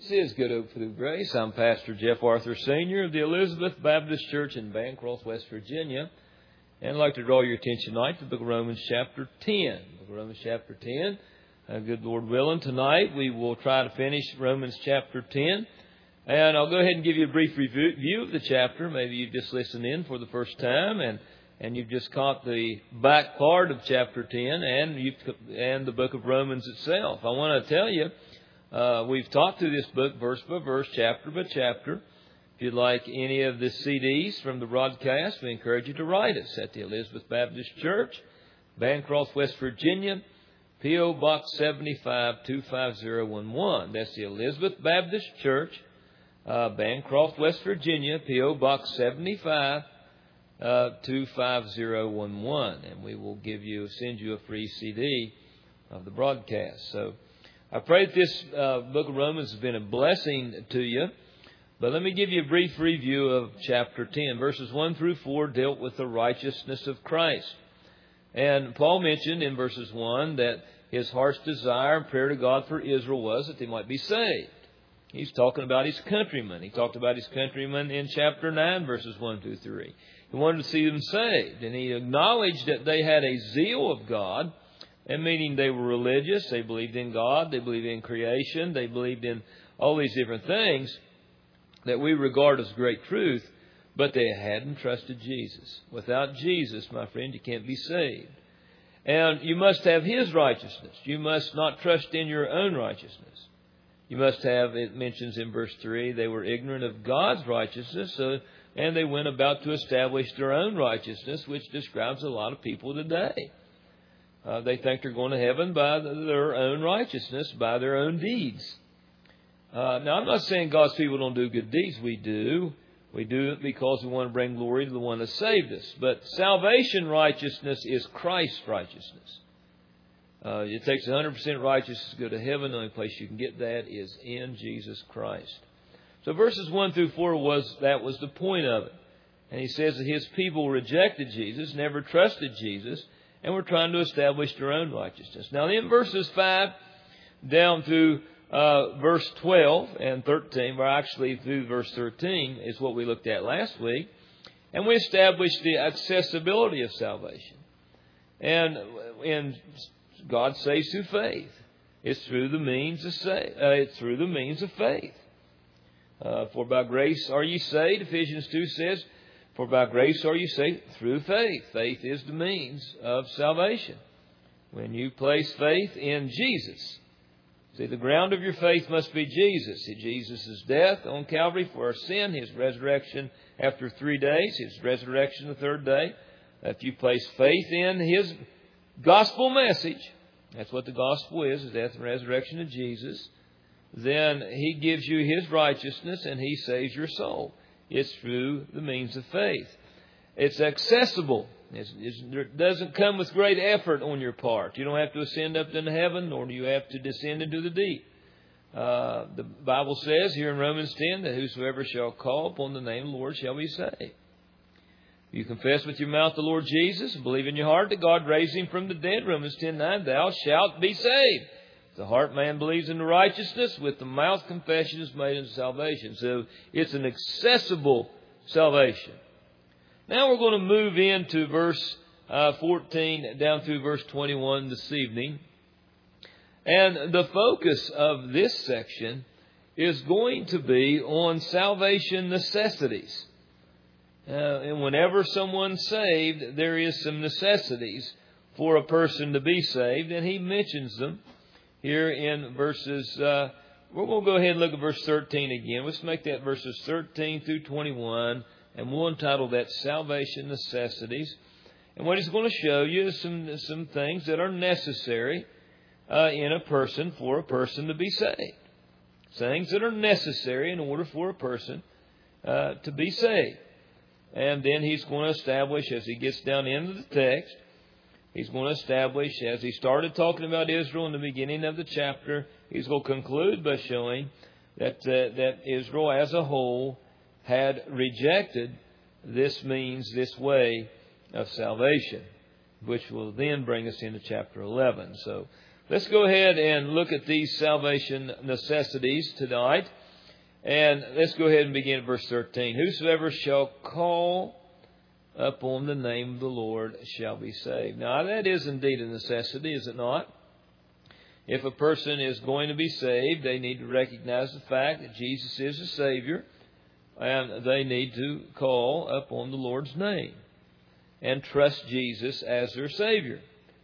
This is Good Hope Through Grace. I'm Pastor Jeff Arthur Sr. of the Elizabeth Baptist Church in Bancroft, West Virginia. And I'd like to draw your attention tonight to the book of Romans chapter 10. Book of Romans chapter 10. Good Lord willing, tonight we will try to finish Romans chapter 10. And I'll go ahead and give you a brief review of the chapter. Maybe you just listened in for the first time and you've just caught the back part of chapter 10 and the book of Romans itself. I want to tell you, we've talked through this book verse by verse, chapter by chapter. If you'd like any of the CDs from the broadcast, we encourage you to write us at the Elizabeth Baptist Church, Bancroft, West Virginia, P.O. Box 75 25011. That's the Elizabeth Baptist Church, Bancroft, West Virginia, P.O. Box 75 25011. And we will send you a free CD of the broadcast. So I pray that this book of Romans has been a blessing to you. But let me give you a brief review of chapter 10. Verses 1 through 4 dealt with the righteousness of Christ. And Paul mentioned in verses 1 that his heart's desire and prayer to God for Israel was that they might be saved. He's talking about his countrymen. He talked about his countrymen in chapter 9, verses 1 through 3. He wanted to see them saved. And he acknowledged that they had a zeal of God, and meaning they were religious, they believed in God, they believed in creation, they believed in all these different things that we regard as great truth, but they hadn't trusted Jesus. Without Jesus, my friend, you can't be saved. And you must have His righteousness. You must not trust in your own righteousness. You must have, it mentions in verse 3, they were ignorant of God's righteousness, and they went about to establish their own righteousness, which describes a lot of people today. They think they're going to heaven by their own righteousness, by their own deeds. Now, I'm not saying God's people don't do good deeds. We do. We do it because we want to bring glory to the one that saved us. But salvation righteousness is Christ's righteousness. It takes 100% righteousness to go to heaven. The only place you can get that is in Jesus Christ. So verses 1 through 4 was the point of it. And he says that his people rejected Jesus, never trusted Jesus, and were trying to establish their own righteousness. Now, in verses 5 down through verse 12 and 13, or actually through verse 13, is what we looked at last week. And we established the accessibility of salvation. And God saves through faith. It's through the means of faith. For by grace are ye saved, Ephesians 2 says, for by grace are you saved through faith. Faith is the means of salvation. When you place faith in Jesus, see, the ground of your faith must be Jesus. Jesus' death on Calvary for our sin, His resurrection after 3 days, His resurrection the third day. If you place faith in His gospel message, that's what the gospel is, the death and resurrection of Jesus, then He gives you His righteousness and He saves your soul. It's through the means of faith. It's accessible. It doesn't come with great effort on your part. You don't have to ascend up into heaven, nor do you have to descend into the deep. The Bible says here in Romans 10 that whosoever shall call upon the name of the Lord shall be saved. You confess with your mouth the Lord Jesus and believe in your heart that God raised Him from the dead. Romans 10:9, thou shalt be saved. The heart man believes in the righteousness, with the mouth confession is made unto salvation. So it's an accessible salvation. Now we're going to move into verse 14 down through verse 21 this evening. And the focus of this section is going to be on salvation necessities. And whenever someone's saved, there is some necessities for a person to be saved, and he mentions them here in verses, we're going to go ahead and look at verse 13 again. Let's make that verses 13 through 21, and we'll entitle that Salvation Necessities. And what he's going to show you is some things that are necessary in a person for a person to be saved. Things that are necessary in order for a person to be saved. And then he's going to establish, as he gets down into the text, he's going to establish, as he started talking about Israel in the beginning of the chapter, he's going to conclude by showing that Israel as a whole had rejected this means, this way of salvation, which will then bring us into chapter 11. So let's go ahead and look at these salvation necessities tonight. And let's go ahead and begin at verse 13. Whosoever shall call upon the name of the Lord shall be saved. Now, that is indeed a necessity, is it not? If a person is going to be saved, they need to recognize the fact that Jesus is the Savior, and they need to call upon the Lord's name and trust Jesus as their Savior.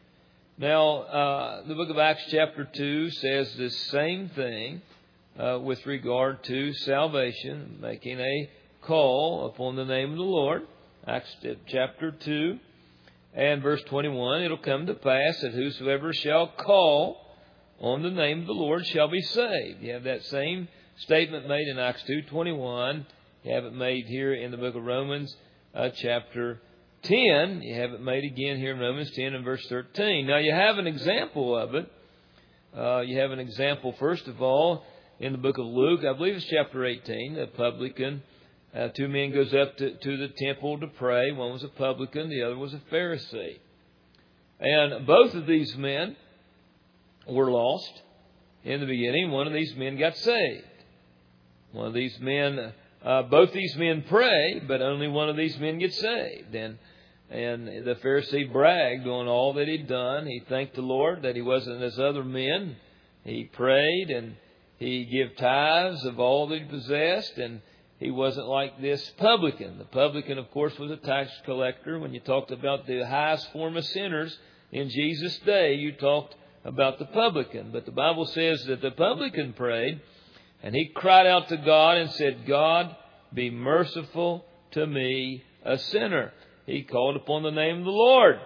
Now, the book of Acts chapter 2 says the same thing with regard to salvation, making a call upon the name of the Lord. Acts chapter 2 and verse 21, it'll come to pass that whosoever shall call on the name of the Lord shall be saved. You have that same statement made in Acts 2:21. You have it made here in the book of Romans chapter 10. You have it made again here in Romans 10 and verse 13. Now you have an example of it. You have an example, first of all, in the book of Luke. I believe it's chapter 18. The publican, two men goes up to the temple to pray. One was a publican, the other was a Pharisee. And both of these men were lost in the beginning. One of these men got saved. One of these men, both these men pray, but only one of these men gets saved. And the Pharisee bragged on all that he'd done. He thanked the Lord that he wasn't as other men. He prayed and he gave tithes of all that he possessed, and he wasn't like this publican. The publican, of course, was a tax collector. When you talked about the highest form of sinners in Jesus' day, you talked about the publican. But the Bible says that the publican prayed, and he cried out to God and said, God, be merciful to me, a sinner. He called upon the name of the Lord.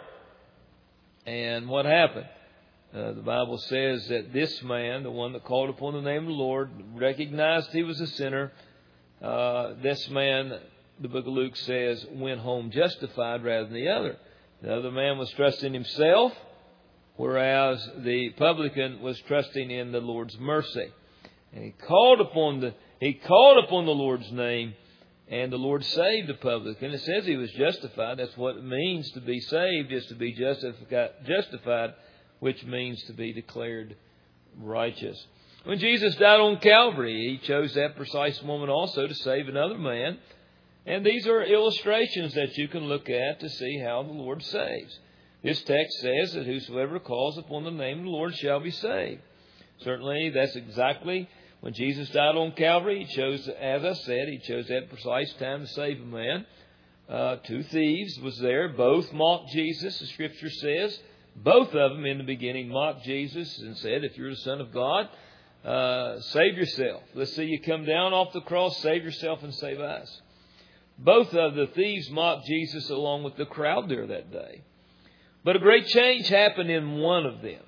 And what happened? The Bible says that this man, the one that called upon the name of the Lord, recognized he was a sinner. This man, the book of Luke says, went home justified rather than the other. The other man was trusting himself, whereas the publican was trusting in the Lord's mercy. And he called upon the Lord's name, and the Lord saved the publican. It says he was justified. That's what it means to be saved, is to be justified, which means to be declared righteous. When Jesus died on Calvary, He chose that precise moment also to save another man. And these are illustrations that you can look at to see how the Lord saves. This text says that whosoever calls upon the name of the Lord shall be saved. Certainly, that's exactly when Jesus died on Calvary. He chose, as I said, He chose that precise time to save a man. Two thieves was there. Both mocked Jesus, the Scripture says. Both of them in the beginning mocked Jesus and said, if you're the Son of God, save yourself. Let's see you come down off the cross, save yourself and save us. Both of the thieves mocked Jesus along with the crowd there that day. But a great change happened in one of them.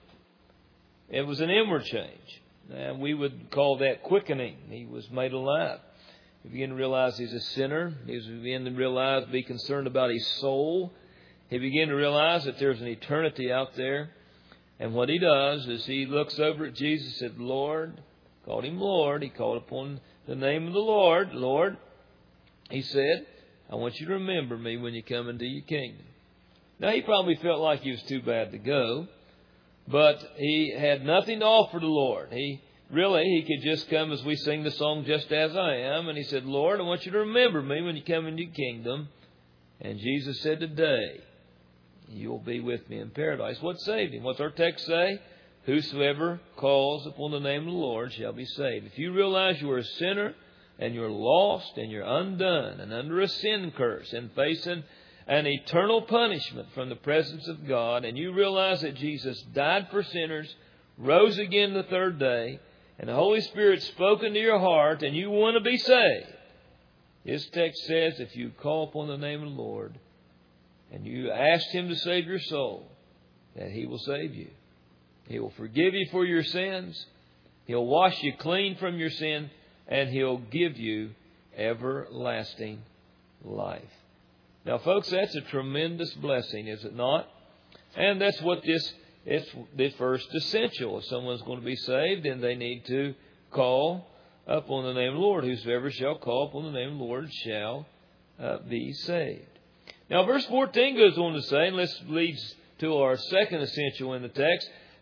It was an inward change. And we would call that quickening. He was made alive. He began to realize he's a sinner. He began to realize, be concerned about his soul. He began to realize that there's an eternity out there. And what he does is he looks over at Jesus and said, Lord, called him Lord. He called upon the name of the Lord. Lord, he said, I want you to remember me when you come into your kingdom. Now, he probably felt like he was too bad to go, but he had nothing to offer the Lord. He could just come as we sing the song, Just As I Am. And he said, Lord, I want you to remember me when you come into your kingdom. And Jesus said, today, you'll be with me in paradise. What saved him? What's our text say? Whosoever calls upon the name of the Lord shall be saved. If you realize you are a sinner and you're lost and you're undone and under a sin curse and facing an eternal punishment from the presence of God, and you realize that Jesus died for sinners, rose again the third day, and the Holy Spirit spoke into your heart, and you want to be saved, this text says if you call upon the name of the Lord and you ask Him to save your soul, that He will save you. He will forgive you for your sins. He'll wash you clean from your sin, and He'll give you everlasting life. Now, folks, that's a tremendous blessing, is it not? And that's what it's the first essential. If someone's going to be saved, then they need to call upon the name of the Lord. Whosoever shall call upon the name of the Lord shall be saved. Now, verse 14 goes on to say, and this leads to our second essential in the text,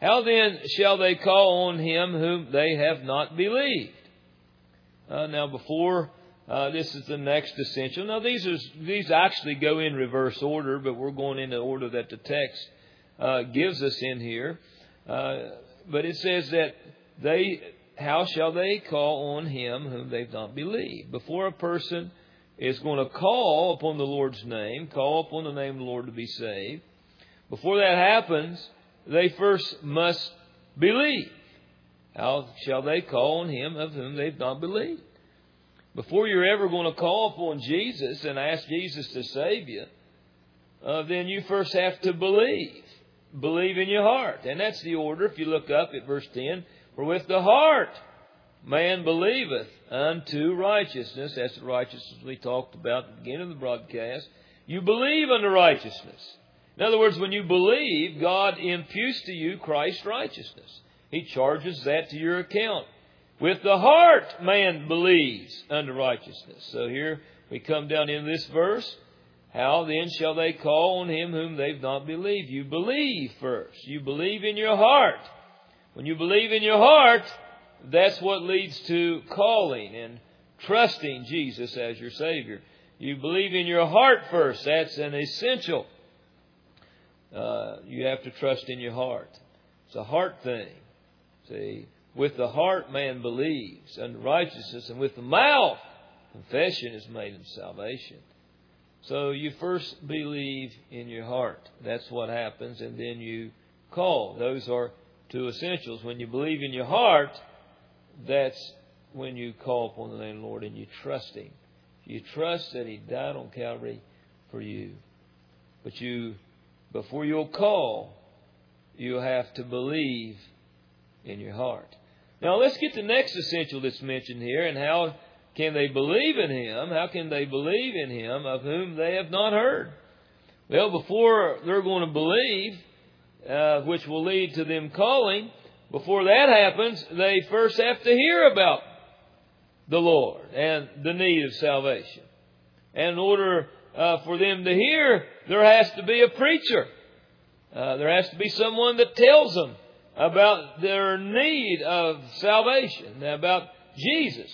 How then shall they call on him whom they have not believed? Now before, this is the next essential. Now these actually go in reverse order, but we're going in the order that the text gives us in here. But it says that how shall they call on him whom they've not believed? Before a person is going to call upon the Lord's name, call upon the name of the Lord to be saved, before that happens, they first must believe. How shall they call on him of whom they've not believed? Before you're ever going to call upon Jesus and ask Jesus to save you, then you first have to believe. Believe in your heart. And that's the order. If you look up at verse 10, for with the heart man believeth unto righteousness. That's the righteousness we talked about at the beginning of the broadcast. You believe unto righteousness. In other words, when you believe, God imputes to you Christ's righteousness. He charges that to your account. With the heart man believes unto righteousness. So here we come down in this verse. How then shall they call on him whom they've not believed? You believe first. You believe in your heart. When you believe in your heart, that's what leads to calling and trusting Jesus as your Savior. You believe in your heart first. That's an essential. You have to trust in your heart. It's a heart thing. See, with the heart man believes unto righteousness, and with the mouth confession is made unto salvation. So you first believe in your heart. That's what happens, and then you call. Those are two essentials. When you believe in your heart, that's when you call upon the name of the Lord and you trust Him. You trust that He died on Calvary for you. But before you'll call, you have to believe in your heart. Now let's get the next essential that's mentioned here, and how can they believe in Him? How can they believe in Him of whom they have not heard? Well, before they're going to believe, which will lead to them calling, before that happens, they first have to hear about the Lord and the need of salvation. And in order for them to hear, there has to be a preacher. There has to be someone that tells them about their need of salvation, about Jesus.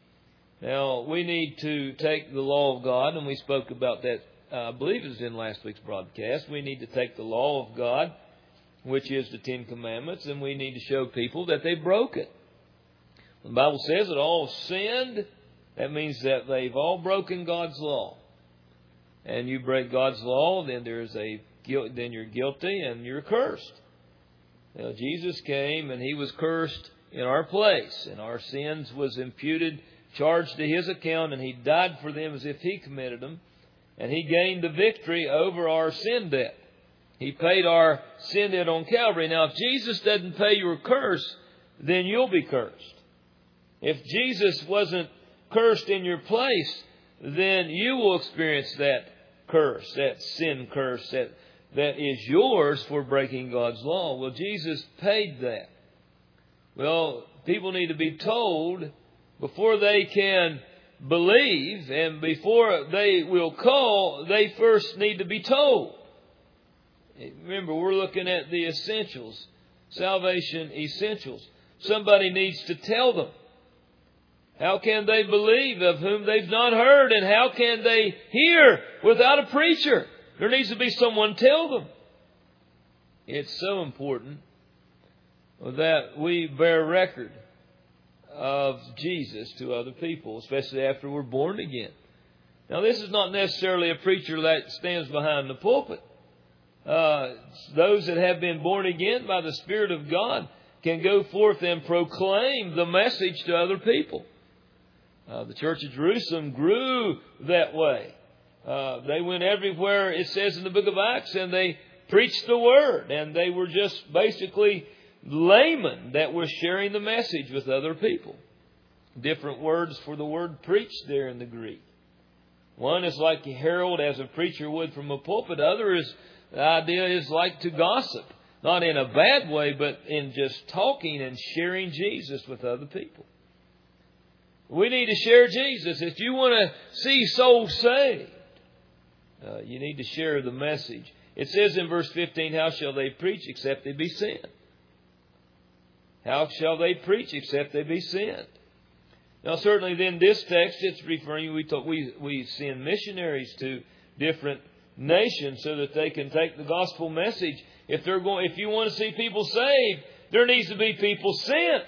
Now, we need to take the law of God, and we spoke about that, I believe it was in last week's broadcast. We need to take the law of God, which is the Ten Commandments, and we need to show people that they broke it. The Bible says that all sinned. That means that they've all broken God's law. And you break God's law, then then you're guilty and you're cursed. Now, Jesus came and He was cursed in our place, and our sins was imputed, charged to His account, and He died for them as if He committed them, and He gained the victory over our sin debt. He paid our sin debt on Calvary. Now, if Jesus doesn't pay your curse, then you'll be cursed. If Jesus wasn't cursed in your place, then you will experience that curse, that sin curse that is yours for breaking God's law. Well, Jesus paid that. Well, people need to be told before they can believe and before they will call, they first need to be told. Remember, we're looking at the essentials, salvation essentials. Somebody needs to tell them. How can they believe of whom they've not heard? And how can they hear without a preacher? There needs to be someone tell them. It's so important that we bear record of Jesus to other people, especially after we're born again. Now, this is not necessarily a preacher that stands behind the pulpit. Those that have been born again by the Spirit of God can go forth and proclaim the message to other people. The Church of Jerusalem grew that way. They went everywhere, it says in the book of Acts, and they preached the Word. And they were just basically laymen that were sharing the message with other people. Different words for the word preached there in the Greek. One is like to herald as a preacher would from a pulpit. The idea is like to gossip. Not in a bad way, but in just talking and sharing Jesus with other people. We need to share Jesus. If you want to see souls saved, you need to share the message. It says in verse 15, how shall they preach except they be sent? how shall they preach except they be sent? Now, certainly, then this text, it's referring. We send missionaries to different nations so that they can take the gospel message. If you want to see people saved, there needs to be people sent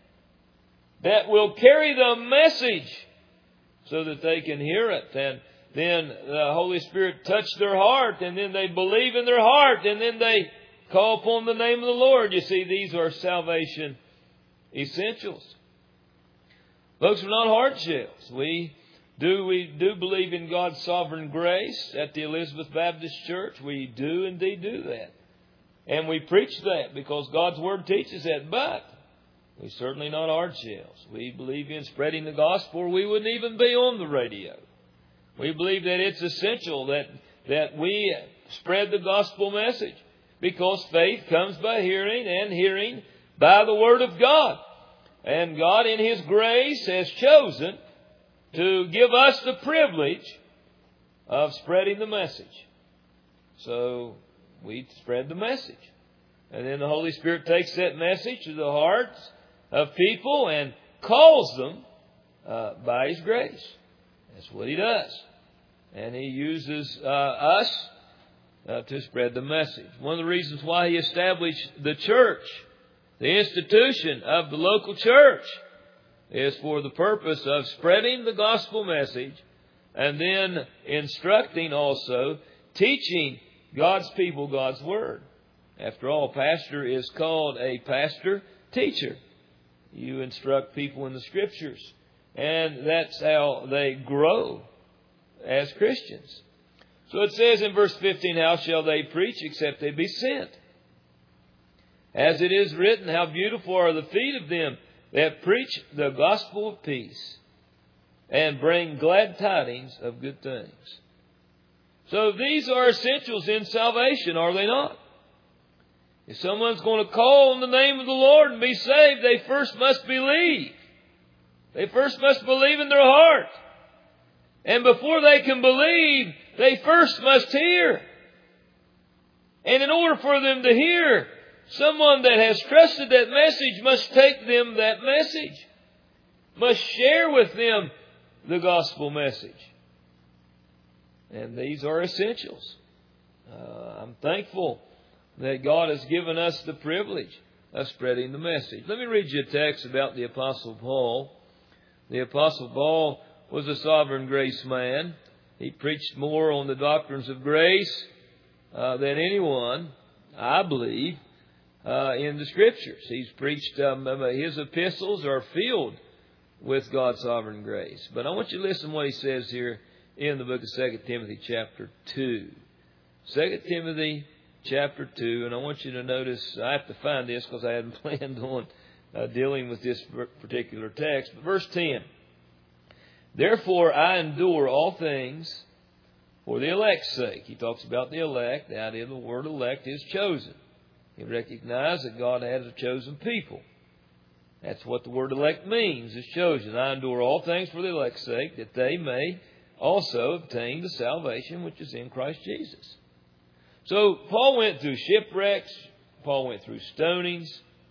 that will carry the message so that they can hear it. And then the Holy Spirit touched their heart, and then they believe in their heart, and then they call upon the name of the Lord. You see, these are salvation essentials. Folks, we're not hard shells. We do believe in God's sovereign grace at the Elizabeth Baptist Church. We do indeed do that. And we preach that because God's Word teaches that. But we're certainly not hard shells. We believe in spreading the gospel, or we wouldn't even be on the radio. We believe that it's essential that we spread the gospel message, because faith comes by hearing, and hearing by the Word of God. And God, in His grace, has chosen to give us the privilege of spreading the message. So we spread the message. And then the Holy Spirit takes that message to the hearts of people and calls them by His grace. That's what He does. And He uses us to spread the message. One of the reasons why He established the church, the institution of the local church, is for the purpose of spreading the gospel message and then instructing also, teaching God's people God's Word. After all, pastor is called a pastor-teacher. You instruct people in the Scriptures, and that's how they grow as Christians. So it says in verse 15, how shall they preach except they be sent? As it is written, how beautiful are the feet of them that preach the gospel of peace and bring glad tidings of good things. So these are essentials in salvation, are they not? If someone's going to call on the name of the Lord and be saved, they first must believe. They first must believe in their heart. And before they can believe, they first must hear. And in order for them to hear, someone that has trusted that message must take them that message, must share with them the gospel message. And these are essentials. I'm thankful that God has given us the privilege of spreading the message. Let me read you a text about the Apostle Paul. The Apostle Paul was a sovereign grace man. He preached more on the doctrines of grace than anyone, I believe, in the Scriptures. He's preached, his epistles are filled with God's sovereign grace. But I want you to listen to what he says here in the book of 2 Timothy chapter 2. 2 Timothy chapter 2, and I want you to notice, I have to find this because I hadn't planned on dealing with this particular text. But verse 10, therefore I endure all things for the elect's sake. He talks about the elect. The idea of the word elect is chosen. He recognized that God has a chosen people. That's what the word elect means, is chosen. I endure all things for the elect's sake, that they may also obtain the salvation which is in Christ Jesus. So Paul went through shipwrecks. Paul went through stonings.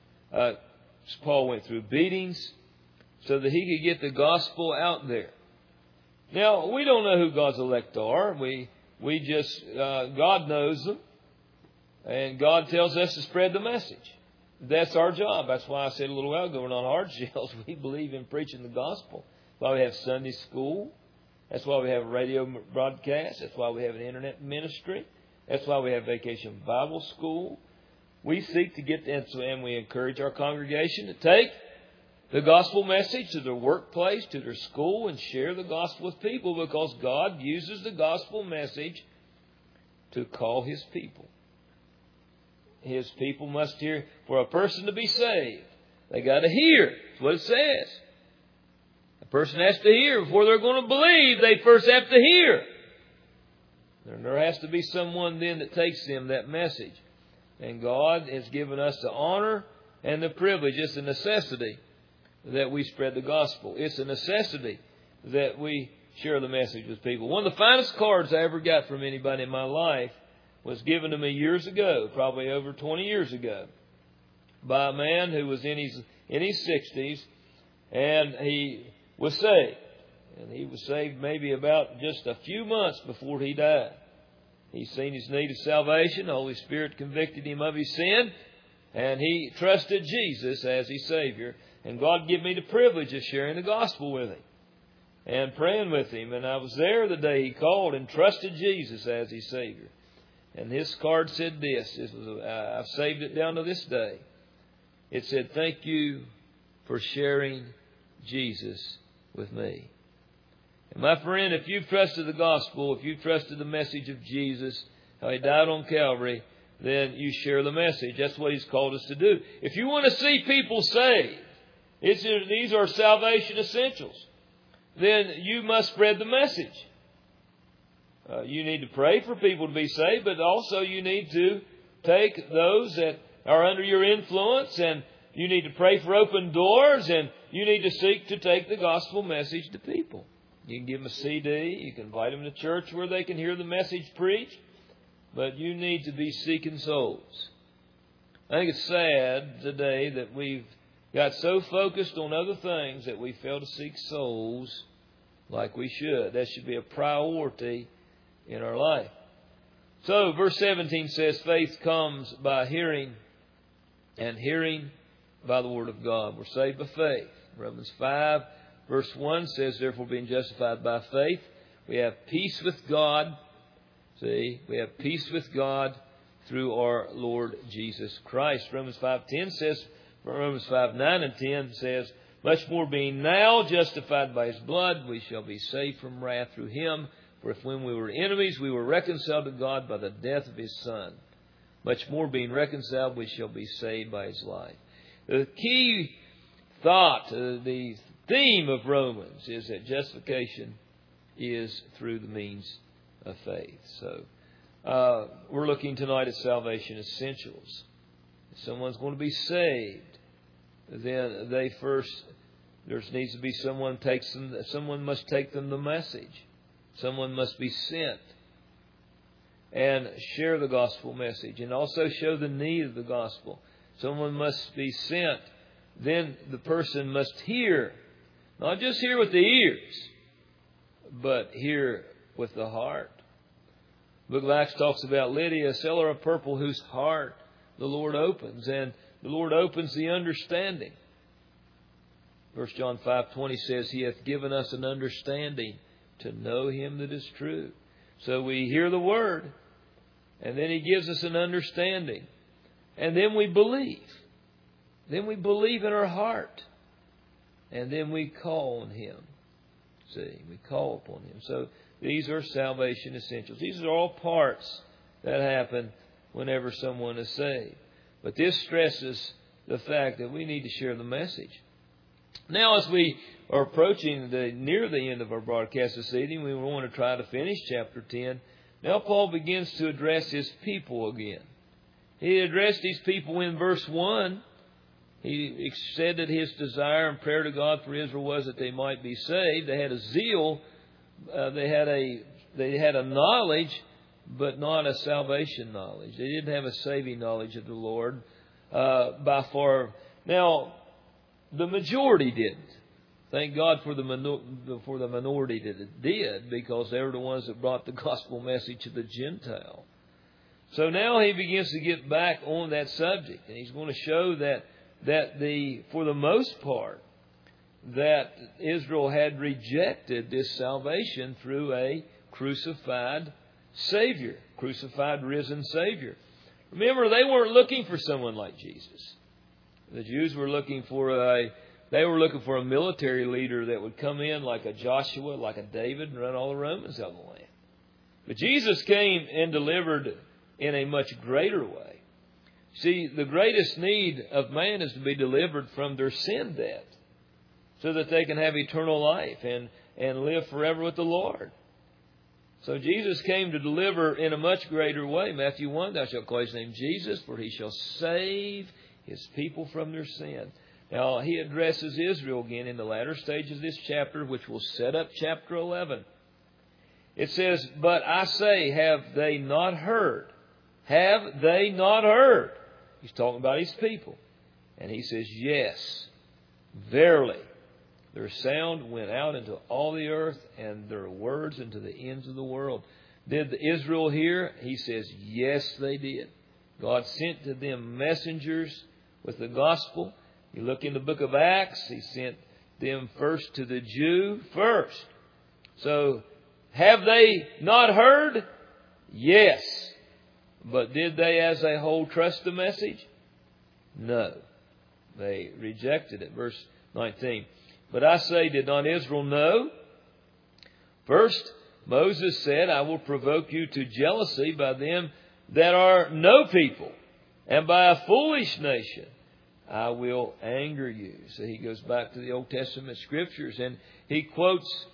Paul went through beatings so that he could get the gospel out there. Now, we don't know who God's elect are. We just, God knows them. And God tells us to spread the message. That's our job. That's why I said a little while ago, we're not hard shells. We believe in preaching the gospel. That's why we have Sunday school. That's why we have a radio broadcast. That's why we have an internet ministry. That's why we have Vacation Bible School. We seek to get that, and we encourage our congregation to take the gospel message to their workplace, to their school, and share the gospel with people, because God uses the gospel message to call His people. His people must hear. For a person to be saved, they got to hear. That's what it says. A person has to hear. Before they're going to believe, they first have to hear. There has to be someone then that takes them that message. And God has given us the honor and the privilege. It's a necessity that we spread the gospel. It's a necessity that we share the message with people. One of the finest cards I ever got from anybody in my life was given to me years ago, probably over 20 years ago. by a man who was in his 60s, and he was saved. And he was saved maybe about just a few months before he died. He's seen his need of salvation. The Holy Spirit convicted him of his sin, and he trusted Jesus as his Savior. And God gave me the privilege of sharing the gospel with him and praying with him. And I was there the day he called and trusted Jesus as his Savior. And his card said this. I've saved it down to this day. It said, "Thank you for sharing Jesus with me." And my friend, if you've trusted the gospel, if you've trusted the message of Jesus, how He died on Calvary, then you share the message. That's what He's called us to do. If you want to see people saved, these are salvation essentials, then you must spread the message. You need to pray for people to be saved, but also you need to take those that are under your influence, and you need to pray for open doors, and you need to seek to take the gospel message to people. You can give them a CD. You can invite them to church where they can hear the message preached. But you need to be seeking souls. I think it's sad today that we've got so focused on other things that we fail to seek souls like we should. That should be a priority in our life. So, verse 17 says, faith comes by hearing, and hearing by the Word of God. We're saved by faith. Romans 5. Verse 1 says, therefore, being justified by faith, we have peace with God. See, we have peace with God through our Lord Jesus Christ. Romans 5:10 says, Romans 5:9 and 10 says, much more being now justified by His blood, we shall be saved from wrath through Him. For if when we were enemies, we were reconciled to God by the death of His Son, much more being reconciled, we shall be saved by His life. The key thought, the theme of Romans is that justification is through the means of faith. So we're looking tonight at salvation essentials. If someone's going to be saved, then there needs to be someone must take them the message. Someone must be sent and share the gospel message and also show the need of the gospel. Someone must be sent. Then the person must hear. Not just hear with the ears, but hear with the heart. The book of Acts talks about Lydia, a seller of purple, whose heart the Lord opens. And the Lord opens the understanding. 1 John 5:20 says, He hath given us an understanding to know Him that is true. So we hear the Word, and then He gives us an understanding. And then we believe. Then we believe in our heart. And then we call on Him. See, we call upon Him. So these are salvation essentials. These are all parts that happen whenever someone is saved. But this stresses the fact that we need to share the message. Now, as we are approaching near the end of our broadcast this evening, we want to try to finish chapter 10. Now Paul begins to address his people again. He addressed these people in verse 1. He said that his desire and prayer to God for Israel was that they might be saved. They had a zeal. They had a knowledge, but not a salvation knowledge. They didn't have a saving knowledge of the Lord by far. Now, the majority didn't. Thank God for the minority that it did, because they were the ones that brought the gospel message to the Gentile. So now he begins to get back on that subject, and he's going to show that for the most part, that Israel had rejected this salvation through a crucified Savior, crucified, risen Savior. Remember, they weren't looking for someone like Jesus. The Jews were looking for a military leader that would come in like a Joshua, like a David, and run all the Romans out of the land. But Jesus came and delivered in a much greater way. See, the greatest need of man is to be delivered from their sin debt, so that they can have eternal life and live forever with the Lord. So Jesus came to deliver in a much greater way. Matthew 1, thou shalt call His name Jesus, for He shall save His people from their sin. Now, he addresses Israel again in the latter stage of this chapter, which will set up chapter 11. It says, but I say, have they not heard? Have they not heard? He's talking about His people. And he says, yes, verily, their sound went out into all the earth, and their words into the ends of the world. Did Israel hear? He says, yes, they did. God sent to them messengers with the gospel. You look in the book of Acts, He sent them first to the Jew first. So, have they not heard? Yes. But did they as a whole trust the message? No. They rejected it. Verse 19. But I say, did not Israel know? First, Moses said, I will provoke you to jealousy by them that are no people, and by a foolish nation I will anger you. So he goes back to the Old Testament Scriptures, and he quotes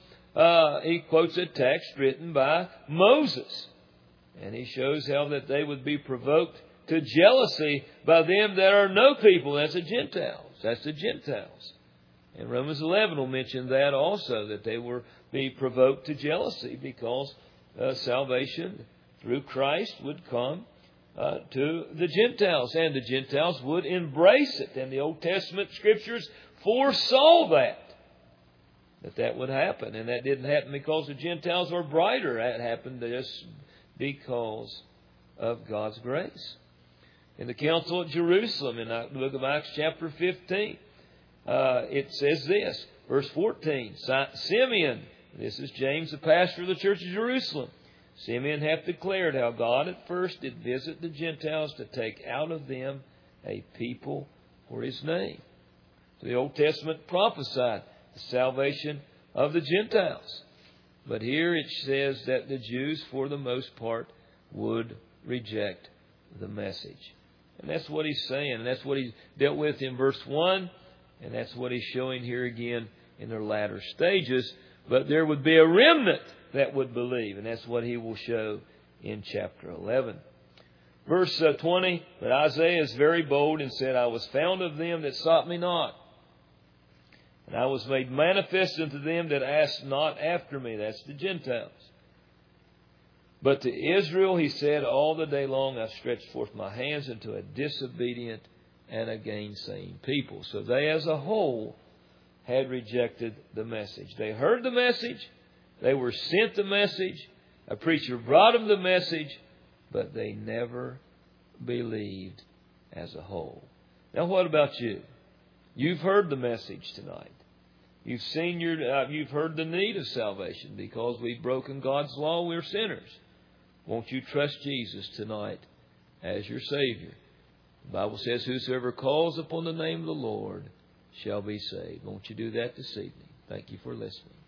a text written by Moses. And he shows how that they would be provoked to jealousy by them that are no people. That's the Gentiles. That's the Gentiles. And Romans 11 will mention that also, that they were be provoked to jealousy because salvation through Christ would come to the Gentiles. And the Gentiles would embrace it. And the Old Testament Scriptures foresaw that would happen. And that didn't happen because the Gentiles were brighter. That happened just because of God's grace. In the Council at Jerusalem, in the book of Acts chapter 15, it says this, verse 14, Simeon, this is James, the pastor of the church of Jerusalem, Simeon hath declared how God at first did visit the Gentiles to take out of them a people for His name. So the Old Testament prophesied the salvation of the Gentiles. But here it says that the Jews, for the most part, would reject the message. And that's what he's saying. And that's what he dealt with in verse 1. And that's what he's showing here again in their latter stages. But there would be a remnant that would believe. And that's what he will show in chapter 11. Verse 20, but Isaiah is very bold and said, I was found of them that sought me not. And I was made manifest unto them that asked not after me. That's the Gentiles. But to Israel he said, all the day long I stretched forth my hands unto a disobedient and a gainsaying people. So they as a whole had rejected the message. They heard the message. They were sent the message. A preacher brought them the message. But they never believed as a whole. Now what about you? You've heard the message tonight. You've seen you've heard the need of salvation because we've broken God's law. We're sinners. Won't you trust Jesus tonight as your Savior? The Bible says, whosoever calls upon the name of the Lord shall be saved. Won't you do that this evening? Thank you for listening.